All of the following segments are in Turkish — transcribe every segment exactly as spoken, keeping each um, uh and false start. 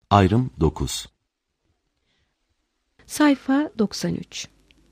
Ayrım dokuz. Sayfa doksan üç.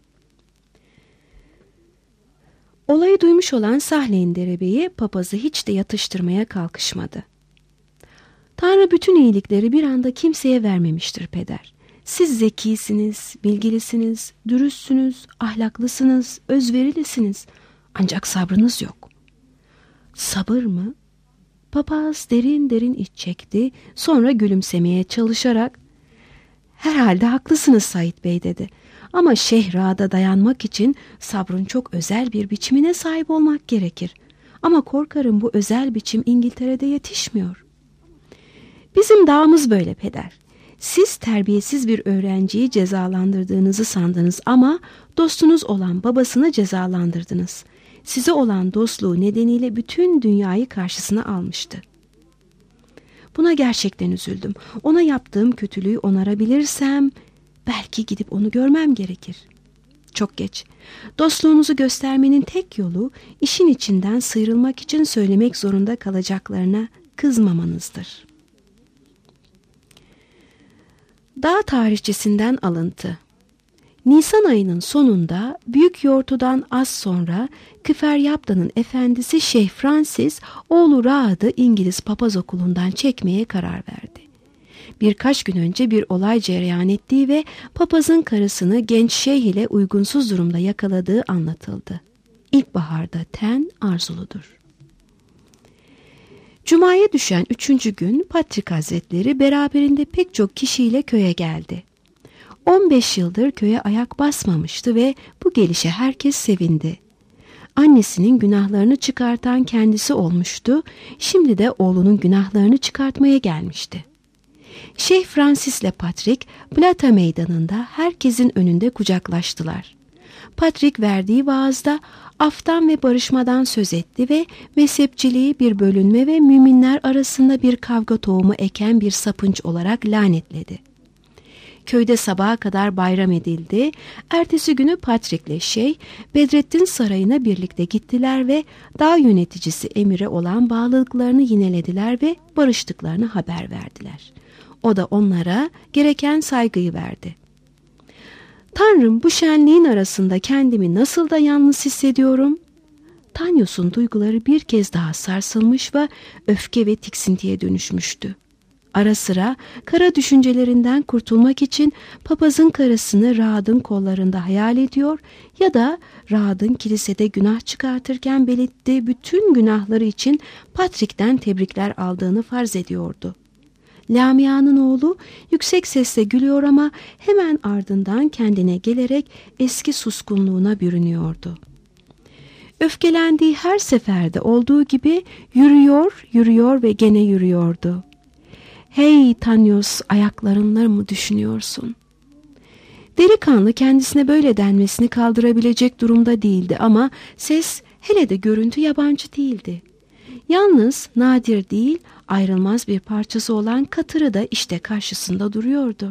Olayı duymuş olan Sahlein derebeyi papazı hiç de yatıştırmaya kalkışmadı. Tanrı bütün iyilikleri bir anda kimseye vermemiştir peder. Siz zekisiniz, bilgilisiniz, dürüstsünüz, ahlaklısınız, özverilisiniz. Ancak sabrınız yok. Sabır mı? Papaz derin derin iç çekti, sonra gülümsemeye çalışarak "Herhalde haklısınız Said Bey" dedi. "Ama şehrada dayanmak için sabrın çok özel bir biçimine sahip olmak gerekir. Ama korkarım bu özel biçim İngiltere'de yetişmiyor." "Bizim dağımız böyle peder. Siz terbiyesiz bir öğrenciyi cezalandırdığınızı sandınız ama dostunuz olan babasını cezalandırdınız. Size olan dostluğu nedeniyle bütün dünyayı karşısına almıştı. Buna gerçekten üzüldüm. Ona yaptığım kötülüğü onarabilirsem belki gidip onu görmem gerekir. Çok geç. Dostluğunuzu göstermenin tek yolu işin içinden sıyrılmak için söylemek zorunda kalacaklarına kızmamanızdır." Dağ tarihçesinden alıntı. Nisan ayının sonunda Büyük Yortu'dan az sonra Küferyapta'nın efendisi Şeyh Francis oğlu Raad'ı İngiliz papaz okulundan çekmeye karar verdi. Birkaç gün önce bir olay cereyan ettiği ve papazın karısını genç şeyh ile uygunsuz durumda yakaladığı anlatıldı. İlkbaharda ten arzuludur. Cuma'ya düşen üçüncü gün Patrik Hazretleri beraberinde pek çok kişiyle köye geldi. on beş yıldır köye ayak basmamıştı ve bu gelişe herkes sevindi. Annesinin günahlarını çıkartan kendisi olmuştu, şimdi de oğlunun günahlarını çıkartmaya gelmişti. Şeyh Francis ile Patrik, Plata Meydanı'nda herkesin önünde kucaklaştılar. Patrik verdiği vaazda aftan ve barışmadan söz etti ve mezhepçiliği bir bölünme ve müminler arasında bir kavga tohumu eken bir sapınç olarak lanetledi. Köyde sabaha kadar bayram edildi. Ertesi günü Patrik'le Şeyh Bedrettin Sarayı'na birlikte gittiler ve dağ yöneticisi emire olan bağlılıklarını yinelediler ve barıştıklarını haber verdiler. O da onlara gereken saygıyı verdi. "Tanrım, bu şenliğin arasında kendimi nasıl da yalnız hissediyorum." Tanyos'un duyguları bir kez daha sarsılmış ve öfke ve tiksintiye dönüşmüştü. Ara sıra kara düşüncelerinden kurtulmak için papazın karısını Raad'ın kollarında hayal ediyor ya da Raad'ın kilisede günah çıkartırken belirttiği bütün günahları için Patrik'ten tebrikler aldığını farz ediyordu. Lamia'nın oğlu yüksek sesle gülüyor ama hemen ardından kendine gelerek eski suskunluğuna bürünüyordu. Öfkelendiği her seferde olduğu gibi yürüyor, yürüyor ve gene yürüyordu. "Hey Tanyos, ayaklarınla mı düşünüyorsun?" Delikanlı kendisine böyle denmesini kaldırabilecek durumda değildi ama ses, hele de görüntü yabancı değildi. Yalnız nadir değil, ayrılmaz bir parçası olan katırı da işte karşısında duruyordu.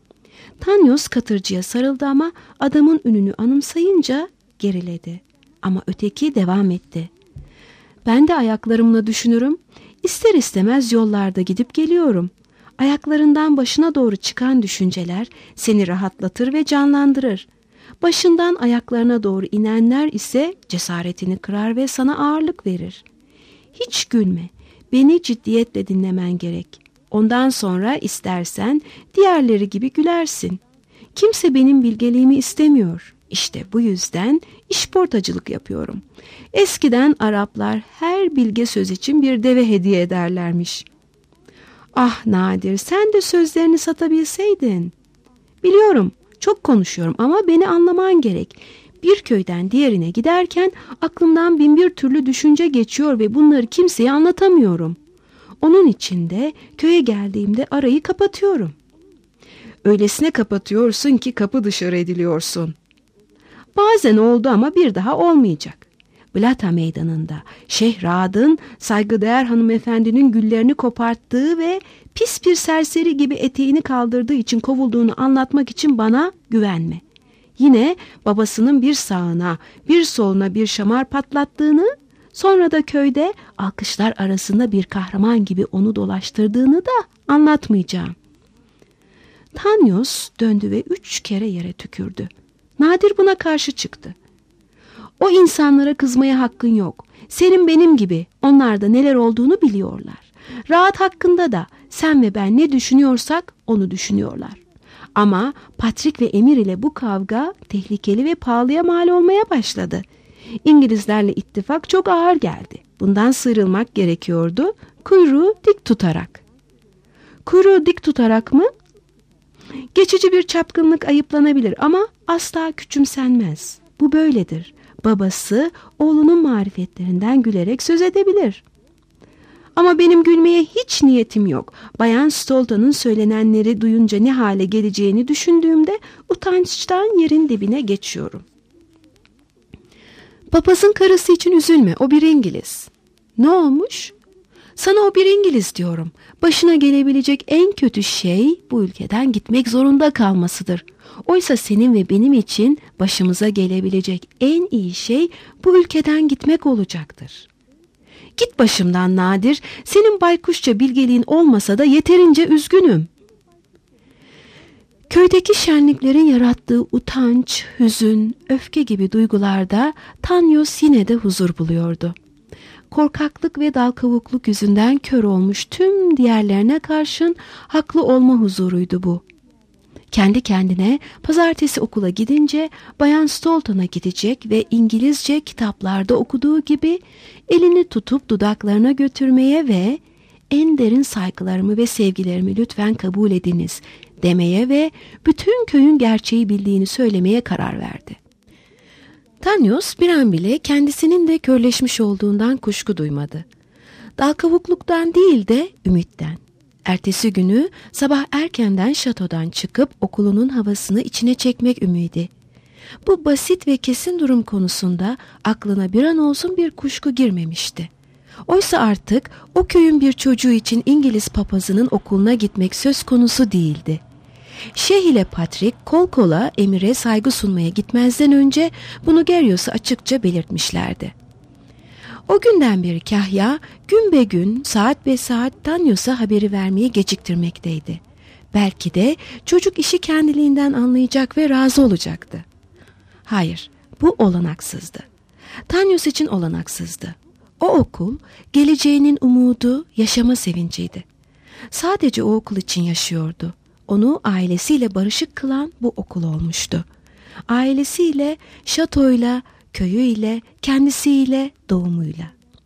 Tanyos katırcıya sarıldı ama adamın ününü anımsayınca geriledi. Ama öteki devam etti. "Ben de ayaklarımla düşünürüm. İster istemez yollarda gidip geliyorum. Ayaklarından başına doğru çıkan düşünceler seni rahatlatır ve canlandırır. Başından ayaklarına doğru inenler ise cesaretini kırar ve sana ağırlık verir. Hiç gülme. Beni ciddiyetle dinlemen gerek. Ondan sonra istersen diğerleri gibi gülersin. Kimse benim bilgeliğimi istemiyor. İşte bu yüzden işportacılık yapıyorum. Eskiden Araplar her bilge söz için bir deve hediye ederlermiş." "Ah Nadir, sen de sözlerini satabilseydin." "Biliyorum, çok konuşuyorum ama beni anlaman gerek. Bir köyden diğerine giderken aklımdan bin bir türlü düşünce geçiyor ve bunları kimseye anlatamıyorum. Onun için de köye geldiğimde arayı kapatıyorum." "Öylesine kapatıyorsun ki kapı dışarı ediliyorsun." "Bazen oldu ama bir daha olmayacak. Plata Meydanı'nda Şeyh Raad'ın saygıdeğer hanımefendinin güllerini koparttığı ve pis bir serseri gibi eteğini kaldırdığı için kovulduğunu anlatmak için bana güvenme. Yine babasının bir sağına bir soluna bir şamar patlattığını, sonra da köyde alkışlar arasında bir kahraman gibi onu dolaştırdığını da anlatmayacağım. Tanyos döndü ve üç kere yere tükürdü. Nadir buna karşı çıktı. O insanlara kızmaya hakkın yok. Senin benim gibi onlarda neler olduğunu biliyorlar. Rahat hakkında da sen ve ben ne düşünüyorsak onu düşünüyorlar. Ama Patrick ve Emir ile bu kavga tehlikeli ve pahalıya mal olmaya başladı. İngilizlerle ittifak çok ağır geldi. Bundan sıyrılmak gerekiyordu, kuyruğu dik tutarak. Kuyruğu dik tutarak mı? Geçici bir çapkınlık ayıplanabilir ama asla küçümsenmez. Bu böyledir. Babası oğlunun marifetlerinden gülerek söz edebilir. Ama benim gülmeye hiç niyetim yok. Bayan Stolta'nın söylenenleri duyunca ne hale geleceğini düşündüğümde utançtan yerin dibine geçiyorum. Papazın karısı için üzülme, o bir İngiliz. Ne olmuş? Sana o bir İngiliz diyorum. Başına gelebilecek en kötü şey bu ülkeden gitmek zorunda kalmasıdır. Oysa senin ve benim için başımıza gelebilecek en iyi şey bu ülkeden gitmek olacaktır. Git başımdan Nadir, senin baykuşça bilgeliğin olmasa da yeterince üzgünüm. Köydeki şenliklerin yarattığı utanç, hüzün, öfke gibi duygularda Tanyos yine de huzur buluyordu. Korkaklık ve dalkavukluk yüzünden kör olmuş tüm diğerlerine karşın haklı olma huzuruydu bu. Kendi kendine pazartesi okula gidince Bayan Stolton'a gidecek ve İngilizce kitaplarda okuduğu gibi elini tutup dudaklarına götürmeye ve en derin saygılarımı ve sevgilerimi lütfen kabul ediniz demeye ve bütün köyün gerçeği bildiğini söylemeye karar verdi. Tanyos bir an bile kendisinin de körleşmiş olduğundan kuşku duymadı. Dalkavukluktan değil de ümitten. Ertesi günü sabah erkenden şatodan çıkıp okulunun havasını içine çekmek ümidi. Bu basit ve kesin durum konusunda aklına bir an olsun bir kuşku girmemişti. Oysa artık o köyün bir çocuğu için İngiliz papazının okuluna gitmek söz konusu değildi. Şeyh ile Patrick kol kola Emir'e saygı sunmaya gitmezden önce bunu Gerios'a açıkça belirtmişlerdi. O günden beri Kahya gün be gün saat be saat Tanyos'a haberi vermeyi geciktirmekteydi. Belki de çocuk işi kendiliğinden anlayacak ve razı olacaktı. Hayır, bu olanaksızdı. Tanyos için olanaksızdı. O okul geleceğinin umudu, yaşama sevinciydi. Sadece o okul için yaşıyordu. Onu ailesiyle barışık kılan bu okul olmuştu. Ailesiyle, şatoyla, köyüyle, kendisiyle, doğumuyla.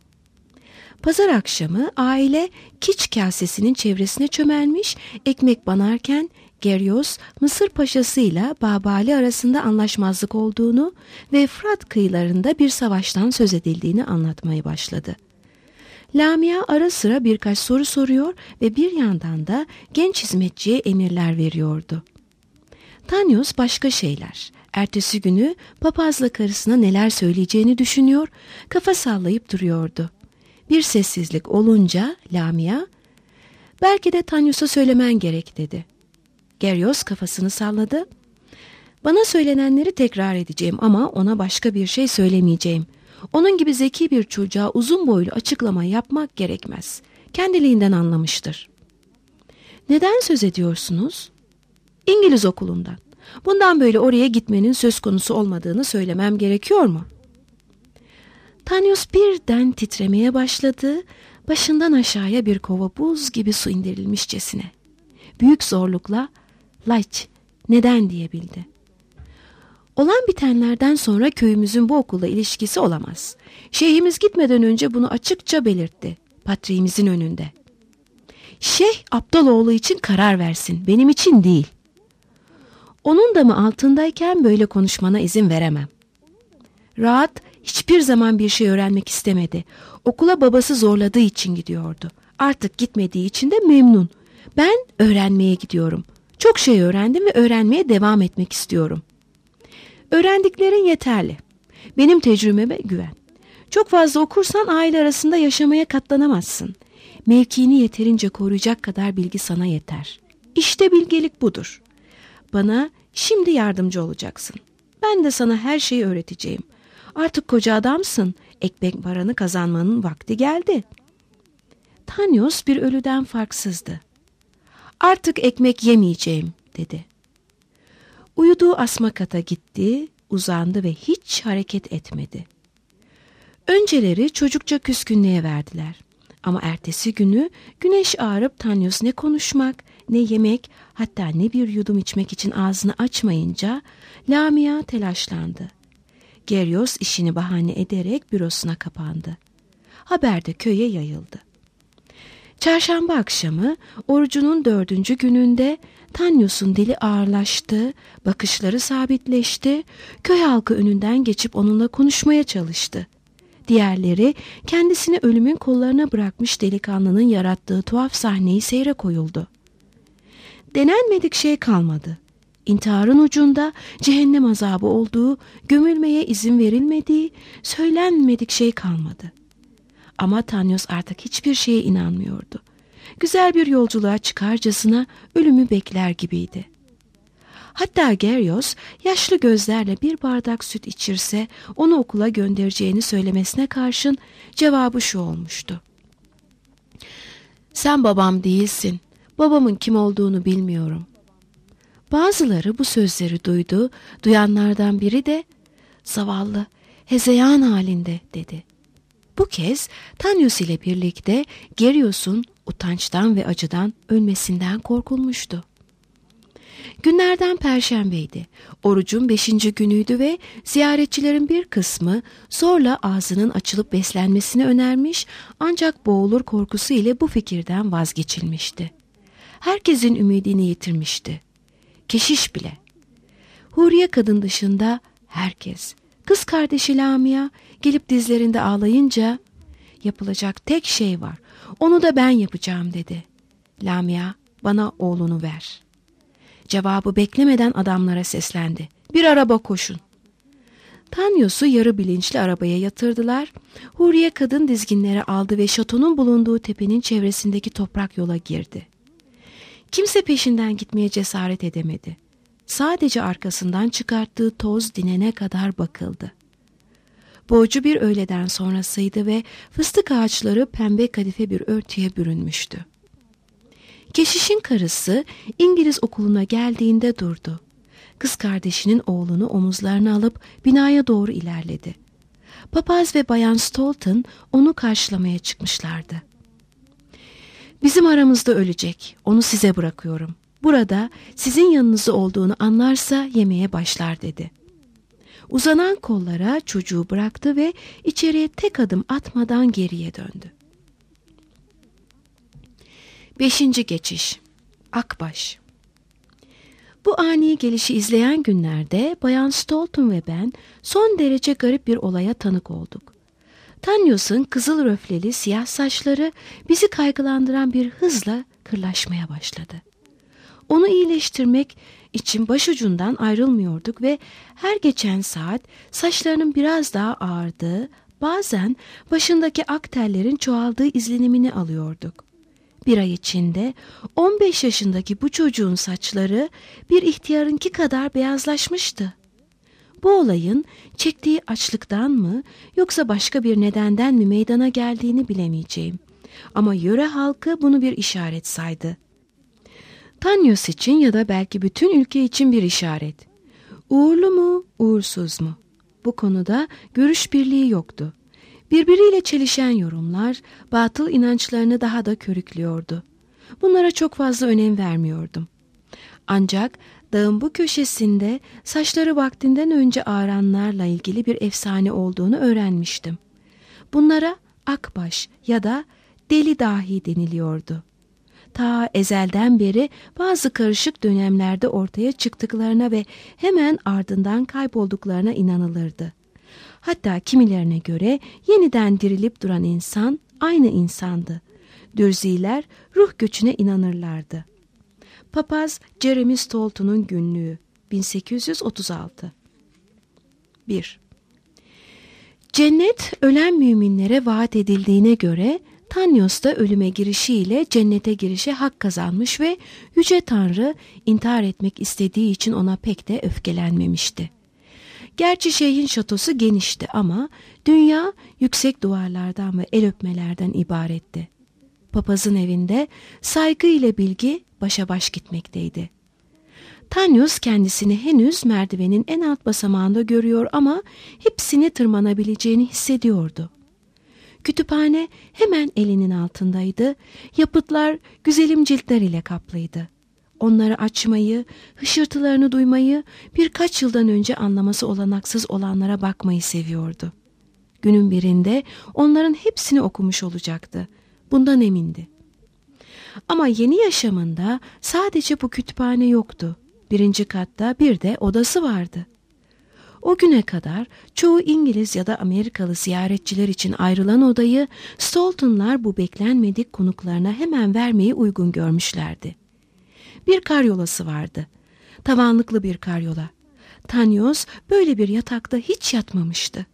Pazar akşamı aile kiç kasesinin çevresine çömelmiş, ekmek banarken Gerios, Mısır paşasıyla Babali arasında anlaşmazlık olduğunu ve Fırat kıyılarında bir savaştan söz edildiğini anlatmaya başladı. Lamia ara sıra birkaç soru soruyor ve bir yandan da genç hizmetçiye emirler veriyordu. Tanyos başka şeyler. Ertesi günü papazla karısına neler söyleyeceğini düşünüyor, kafa sallayıp duruyordu. Bir sessizlik olunca Lamia, "Belki de Tanyos'a söylemen gerek," dedi. Gerios kafasını salladı. "Bana söylenenleri tekrar edeceğim ama ona başka bir şey söylemeyeceğim. Onun gibi zeki bir çocuğa uzun boylu açıklama yapmak gerekmez. Kendiliğinden anlamıştır." "Neden söz ediyorsunuz?" "İngiliz okulundan. Bundan böyle oraya gitmenin söz konusu olmadığını söylemem gerekiyor mu?" Tanyos birden titremeye başladı. Başından aşağıya bir kova buz gibi su indirilmişçesine. Büyük zorlukla "Laç, neden?" diyebildi. "Olan bitenlerden sonra köyümüzün bu okulla ilişkisi olamaz. Şeyhimiz gitmeden önce bunu açıkça belirtti. Patriğimizin önünde. Şeyh Abdaloğlu için karar versin, benim için değil. Onun da mı altındayken böyle konuşmana izin veremem." Rahat hiçbir zaman bir şey öğrenmek istemedi. Okula babası zorladığı için gidiyordu. Artık gitmediği için de memnun. "Ben öğrenmeye gidiyorum. Çok şey öğrendim ve öğrenmeye devam etmek istiyorum." "Öğrendiklerin yeterli. Benim tecrübeme güven. Çok fazla okursan aile arasında yaşamaya katlanamazsın. Mevkiini yeterince koruyacak kadar bilgi sana yeter. İşte bilgelik budur. Bana şimdi yardımcı olacaksın. Ben de sana her şeyi öğreteceğim. Artık koca adamsın. Ekmek paranı kazanmanın vakti geldi." Tanyos bir ölüden farksızdı. "Artık ekmek yemeyeceğim," dedi. Uyuduğu asma kata gitti, uzandı ve hiç hareket etmedi. Önceleri çocukça küskünlüğe verdiler. Ama ertesi günü güneş ağarıp Tanyos ne konuşmak, ne yemek, hatta ne bir yudum içmek için ağzını açmayınca Lamia telaşlandı. Geryoz işini bahane ederek bürosuna kapandı. Haber de köye yayıldı. Çarşamba akşamı orucunun dördüncü gününde Tanyos'un dili ağırlaştı, bakışları sabitleşti, köy halkı önünden geçip onunla konuşmaya çalıştı. Diğerleri kendisini ölümün kollarına bırakmış delikanlının yarattığı tuhaf sahneyi seyre koyuldu. Denenmedik şey kalmadı. İntiharın ucunda cehennem azabı olduğu, gömülmeye izin verilmediği, söylenmedik şey kalmadı. Ama Tanyos artık hiçbir şeye inanmıyordu. Güzel bir yolculuğa çıkarcasına ölümü bekler gibiydi. Hatta Geryoz yaşlı gözlerle bir bardak süt içirse onu okula göndereceğini söylemesine karşın cevabı şu olmuştu: "Sen babam değilsin. Babamın kim olduğunu bilmiyorum." Bazıları bu sözleri duydu. Duyanlardan biri de "Zavallı, hezeyan halinde," dedi. Bu kez Tanyos ile birlikte Geryos'un utançtan ve acıdan ölmesinden korkulmuştu. Günlerden Perşembeydi. Orucun beşinci günüydü ve ziyaretçilerin bir kısmı zorla ağzının açılıp beslenmesini önermiş, ancak boğulur korkusu ile bu fikirden vazgeçilmişti. Herkesin ümidini yitirmişti. Keşiş bile. Huriye kadın dışında herkes, kız kardeşi Lamia gelip dizlerinde ağlayınca "Yapılacak tek şey var, onu da ben yapacağım," dedi. "Lamia, bana oğlunu ver." Cevabı beklemeden adamlara seslendi. "Bir araba koşun." Tanyos'u yarı bilinçli arabaya yatırdılar. Huriye kadın dizginleri aldı ve şatonun bulunduğu tepenin çevresindeki toprak yola girdi. Kimse peşinden gitmeye cesaret edemedi. Sadece arkasından çıkarttığı toz dinene kadar bakıldı. Boğucu bir öğleden sonrasıydı ve fıstık ağaçları pembe kadife bir örtüye bürünmüştü. Keşişin karısı İngiliz okuluna geldiğinde durdu. Kız kardeşinin oğlunu omuzlarına alıp binaya doğru ilerledi. Papaz ve Bayan Stolton onu karşılamaya çıkmışlardı. "Bizim aramızda ölecek, onu size bırakıyorum. Burada sizin yanınızda olduğunu anlarsa yemeye başlar," dedi. Uzanan kollara çocuğu bıraktı ve içeriye tek adım atmadan geriye döndü. Beşinci geçiş. Akbaş. Bu ani gelişi izleyen günlerde Bayan Stolton ve ben son derece garip bir olaya tanık olduk. Tanyos'un kızıl röfleli siyah saçları bizi kaygılandıran bir hızla kırlaşmaya başladı. Onu iyileştirmek için başucundan ayrılmıyorduk ve her geçen saat saçlarının biraz daha ağardığı, bazen başındaki ak tellerin çoğaldığı izlenimini alıyorduk. Bir ay içinde on beş yaşındaki bu çocuğun saçları bir ihtiyarınki kadar beyazlaşmıştı. Bu olayın çektiği açlıktan mı yoksa başka bir nedenden mi meydana geldiğini bilemeyeceğim. Ama yöre halkı bunu bir işaret saydı. Tanyos için ya da belki bütün ülke için bir işaret. Uğurlu mu, uğursuz mu? Bu konuda görüş birliği yoktu. Birbiriyle çelişen yorumlar batıl inançlarını daha da körüklüyordu. Bunlara çok fazla önem vermiyordum. Ancak dağın bu köşesinde saçları vaktinden önce ağaranlarla ilgili bir efsane olduğunu öğrenmiştim. Bunlara akbaş ya da deli dahi deniliyordu. Ta ezelden beri bazı karışık dönemlerde ortaya çıktıklarına ve hemen ardından kaybolduklarına inanılırdı. Hatta kimilerine göre yeniden dirilip duran insan aynı insandı. Dürziler ruh göçüne inanırlardı. Papaz Jeremy Stolton'un günlüğü bin sekiz yüz otuz altı. bir. Cennet ölen müminlere vaat edildiğine göre Tanyos da ölüme girişiyle cennete girişe hak kazanmış ve Yüce Tanrı intihar etmek istediği için ona pek de öfkelenmemişti. Gerçi şeyhin şatosu genişti ama dünya yüksek duvarlardan ve el öpmelerden ibaretti. Papazın evinde saygı ile bilgi başa baş gitmekteydi. Tanyos kendisini henüz merdivenin en alt basamağında görüyor ama hepsini tırmanabileceğini hissediyordu. Kütüphane hemen elinin altındaydı. Yapıtlar güzelim ciltler ile kaplıydı. Onları açmayı, hışırtılarını duymayı, birkaç yıldan önce anlaması olanaksız olanlara bakmayı seviyordu. Günün birinde onların hepsini okumuş olacaktı. Bundan emindi. Ama yeni yaşamında sadece bu kütüphane yoktu. Birinci katta bir de odası vardı. O güne kadar çoğu İngiliz ya da Amerikalı ziyaretçiler için ayrılan odayı Stoughton'lar bu beklenmedik konuklarına hemen vermeyi uygun görmüşlerdi. Bir karyolası vardı. Tavanlıklı bir karyola. Tanyos böyle bir yatakta hiç yatmamıştı.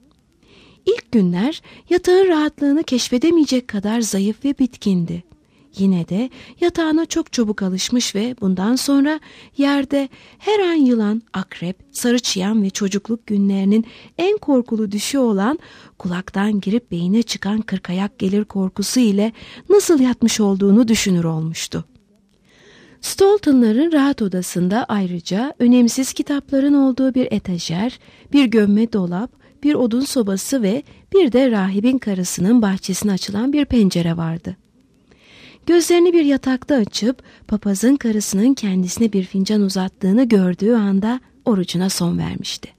İlk günler yatağın rahatlığını keşfedemeyecek kadar zayıf ve bitkindi. Yine de yatağına çok çabuk alışmış ve bundan sonra yerde her an yılan, akrep, sarı çıyan ve çocukluk günlerinin en korkulu düşü olan kulaktan girip beyine çıkan kırkayak gelir korkusu ile nasıl yatmış olduğunu düşünür olmuştu. Stoughton'ların rahat odasında ayrıca önemsiz kitapların olduğu bir etajer, bir gömme dolap, bir odun sobası ve bir de rahibin karısının bahçesine açılan bir pencere vardı. Gözlerini bir yatakta açıp papazın karısının kendisine bir fincan uzattığını gördüğü anda orucuna son vermişti.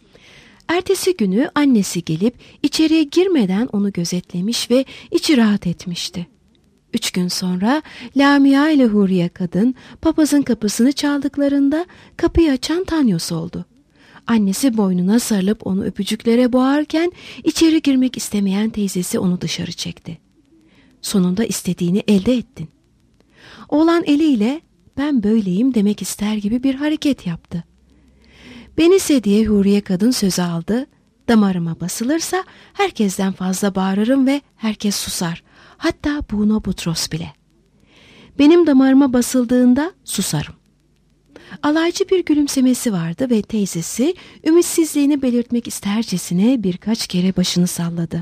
Ertesi günü annesi gelip içeriye girmeden onu gözetlemiş ve içi rahat etmişti. Üç gün sonra Lamia ile Huriye kadın papazın kapısını çaldıklarında kapıyı açan Tanyos oldu. Annesi boynuna sarılıp onu öpücüklere boğarken içeri girmek istemeyen teyzesi onu dışarı çekti. Sonunda istediğini elde ettin. Oğlan eliyle ben böyleyim demek ister gibi bir hareket yaptı. Benise diye Huriye kadın sözü aldı. Damarıma basılırsa herkesten fazla bağırırım ve herkes susar. Hatta Buno Butros bile. Benim damarıma basıldığında susarım. Alaycı bir gülümsemesi vardı ve teyzesi ümitsizliğini belirtmek istercesine birkaç kere başını salladı.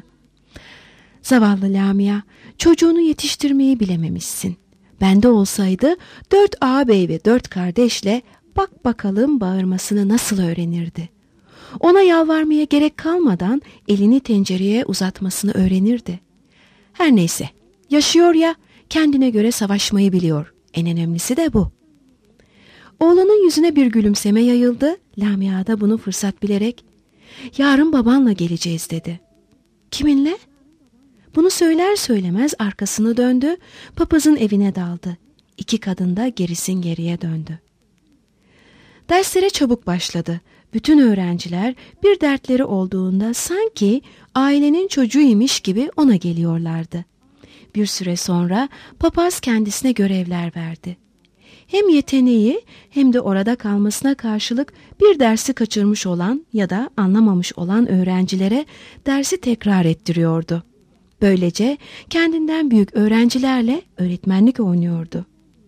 Zavallı Lamia, çocuğunu yetiştirmeyi bilememişsin. Bende olsaydı dört ağabey ve dört kardeşle bak bakalım bağırmasını nasıl öğrenirdi. Ona yalvarmaya gerek kalmadan elini tencereye uzatmasını öğrenirdi. Her neyse, yaşıyor ya, kendine göre savaşmayı biliyor. En önemlisi de bu. Oğlanın yüzüne bir gülümseme yayıldı. Lamia da bunu fırsat bilerek, yarın babanla geleceğiz dedi. Kiminle? Bunu söyler söylemez arkasını döndü, papazın evine daldı. İki kadın da gerisin geriye döndü. Derslere çabuk başladı. Bütün öğrenciler bir dertleri olduğunda sanki ailenin çocuğuymuş gibi ona geliyorlardı. Bir süre sonra papaz kendisine görevler verdi. Hem yeteneği hem de orada kalmasına karşılık bir dersi kaçırmış olan ya da anlamamış olan öğrencilere dersi tekrar ettiriyordu. Böylece kendinden büyük öğrencilerle öğretmenlik oynuyordu.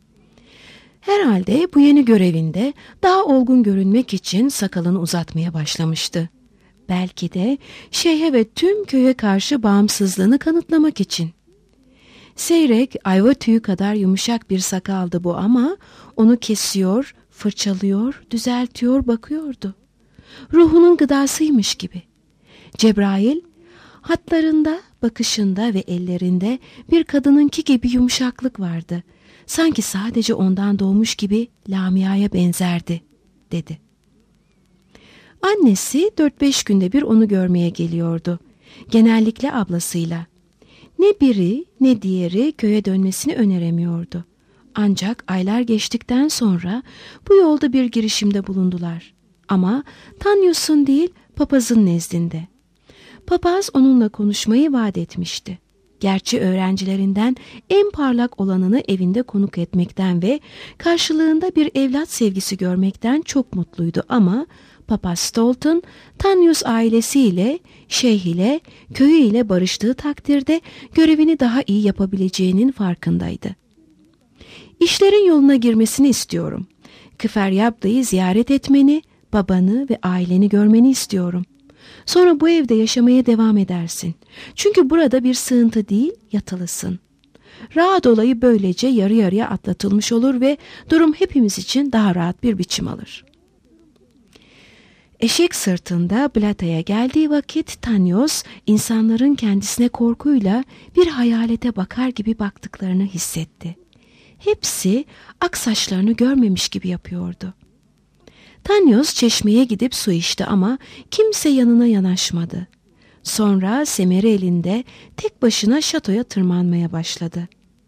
Herhalde bu yeni görevinde daha olgun görünmek için sakalını uzatmaya başlamıştı. Belki de şeyhe ve tüm köye karşı bağımsızlığını kanıtlamak için. Seyrek, ayva tüyü kadar yumuşak bir sakaldı bu ama onu kesiyor, fırçalıyor, düzeltiyor, bakıyordu. Ruhunun gıdasıymış gibi. Cebrail, hatlarında, bakışında ve ellerinde bir kadınınki gibi yumuşaklık vardı. Sanki sadece ondan doğmuş gibi Lamia'ya benzerdi, dedi. Annesi dört beş günde bir onu görmeye geliyordu. Genellikle ablasıyla. Ne biri ne diğeri köye dönmesini öneremiyordu. Ancak aylar geçtikten sonra bu yolda bir girişimde bulundular. Ama Tanyos'un değil papazın nezdinde. Papaz onunla konuşmayı vaat etmişti. Gerçi öğrencilerinden en parlak olanını evinde konuk etmekten ve karşılığında bir evlat sevgisi görmekten çok mutluydu ama Papaz Stoughton, Tanyos ailesiyle, şeyh ile, köyü ile barıştığı takdirde görevini daha iyi yapabileceğinin farkındaydı. İşlerin yoluna girmesini istiyorum. Kıferyabda'yı ziyaret etmeni, babanı ve aileni görmeni istiyorum. Sonra bu evde yaşamaya devam edersin. Çünkü burada bir sığıntı değil, yatılısın. Rahat olayı böylece yarı yarıya atlatılmış olur ve durum hepimiz için daha rahat bir biçim alır. Eşek sırtında Blata'ya geldiği vakit Tanyos insanların kendisine korkuyla bir hayalete bakar gibi baktıklarını hissetti. Hepsi ak saçlarını görmemiş gibi yapıyordu. Tanyos çeşmeye gidip su içti ama kimse yanına yanaşmadı. Sonra semeri elinde tek başına şatoya tırmanmaya başladı.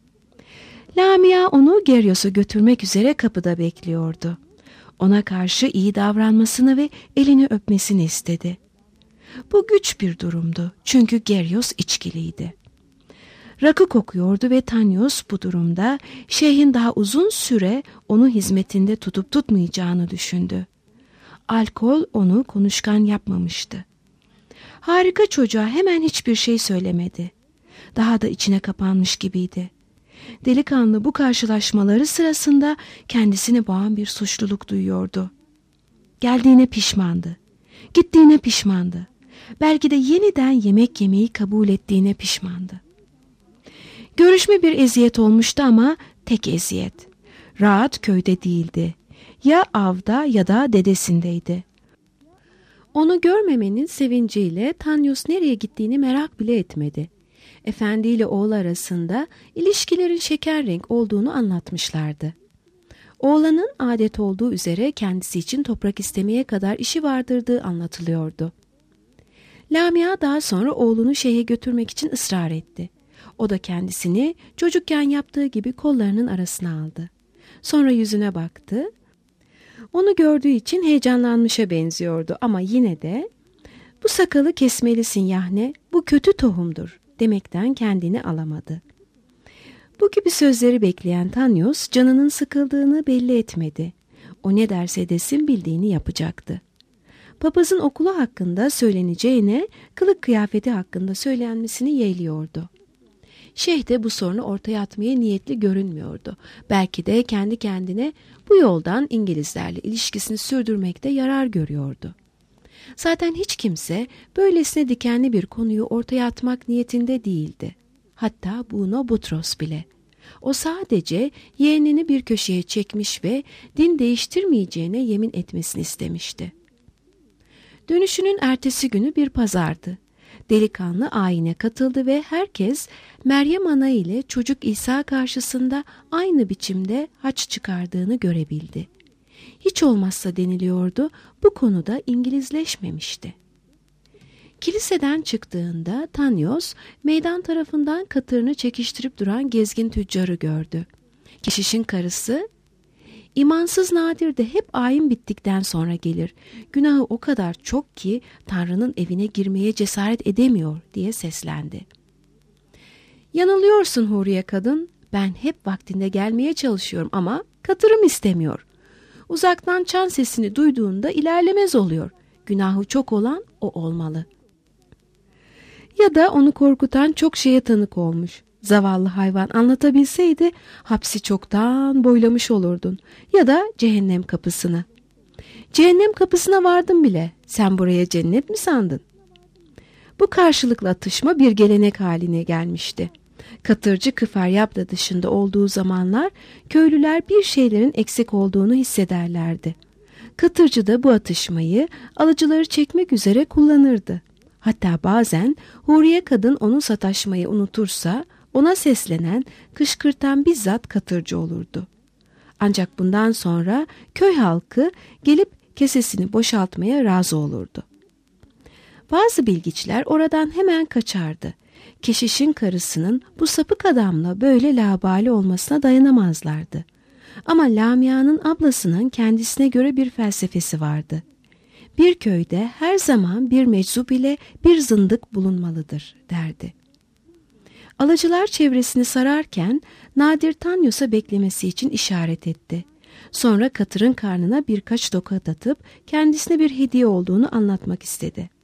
Lamia onu Geryos'a götürmek üzere kapıda bekliyordu. Ona karşı iyi davranmasını ve elini öpmesini istedi. Bu güç bir durumdu çünkü Geryos içkiliydi. Rakı kokuyordu ve Tanyos bu durumda şeyhin daha uzun süre onu hizmetinde tutup tutmayacağını düşündü. Alkol onu konuşkan yapmamıştı. Harika çocuğa hemen hiçbir şey söylemedi. Daha da içine kapanmış gibiydi. Delikanlı bu karşılaşmaları sırasında kendisini boğan bir suçluluk duyuyordu. Geldiğine pişmandı. Gittiğine pişmandı. Belki de yeniden yemek yemeyi kabul ettiğine pişmandı. Görüşme bir eziyet olmuştu ama tek eziyet. Rahat köyde değildi. Ya avda ya da dedesindeydi. Onu görmemenin sevinciyle Tanyos nereye gittiğini merak bile etmedi. Efendi ile oğlu arasında ilişkilerin şeker renk olduğunu anlatmışlardı. Oğlanın adet olduğu üzere kendisi için toprak istemeye kadar işi vardırdığı anlatılıyordu. Lamia daha sonra oğlunu şeyhe götürmek için ısrar etti. O da kendisini çocukken yaptığı gibi kollarının arasına aldı. Sonra yüzüne baktı. Onu gördüğü için heyecanlanmışa benziyordu ama yine de "Bu sakalı kesmelisin Yahne, bu kötü tohumdur" demekten kendini alamadı. Bu gibi sözleri bekleyen Tanyos canının sıkıldığını belli etmedi. O ne derse desin bildiğini yapacaktı. Papazın okulu hakkında söyleneceğine kılık kıyafeti hakkında söylenmesini yeğliyordu. Şeyh de bu sorunu ortaya atmaya niyetli görünmüyordu. Belki de kendi kendine bu yoldan İngilizlerle ilişkisini sürdürmekte yarar görüyordu. Zaten hiç kimse böylesine dikenli bir konuyu ortaya atmak niyetinde değildi. Hatta Bruno Butros bile. O sadece yeğenini bir köşeye çekmiş ve din değiştirmeyeceğine yemin etmesini istemişti. Dönüşünün ertesi günü bir pazardı. Delikanlı ayine katıldı ve herkes Meryem Ana ile çocuk İsa karşısında aynı biçimde haç çıkardığını görebildi. Hiç olmazsa deniliyordu, bu konuda İngilizleşmemişti. Kiliseden çıktığında Tanyos meydan tarafından katırını çekiştirip duran gezgin tüccarı gördü. Keşişin karısı, "İmansız Nadir de hep ayin bittikten sonra gelir. Günahı o kadar çok ki Tanrı'nın evine girmeye cesaret edemiyor" diye seslendi. "Yanılıyorsun Huriye kadın. Ben hep vaktinde gelmeye çalışıyorum ama katırım istemiyor. Uzaktan çan sesini duyduğunda ilerlemez oluyor. Günahı çok olan o olmalı." Ya da onu korkutan çok şeye tanık olmuş. Zavallı hayvan anlatabilseydi hapsi çoktan boylamış olurdun. Ya da cehennem kapısını. Cehennem kapısına vardım bile. Sen buraya cennet mi sandın? Bu karşılıklı atışma bir gelenek haline gelmişti. Katırcı Kıfaryap'la dışında olduğu zamanlar köylüler bir şeylerin eksik olduğunu hissederlerdi. Katırcı da bu atışmayı alıcıları çekmek üzere kullanırdı. Hatta bazen Huriye kadın onu sataşmayı unutursa ona seslenen, kışkırtan bizzat katırcı olurdu. Ancak bundan sonra köy halkı gelip kesesini boşaltmaya razı olurdu. Bazı bilgiçler oradan hemen kaçardı. Keşişin karısının bu sapık adamla böyle labali olmasına dayanamazlardı. Ama Lamia'nın ablasının kendisine göre bir felsefesi vardı. Bir köyde her zaman bir meczup ile bir zındık bulunmalıdır derdi. Alıcılar çevresini sararken Nadir Tanyos'a beklemesi için işaret etti. Sonra katırın karnına birkaç tokat atıp kendisine bir hediye olduğunu anlatmak istedi.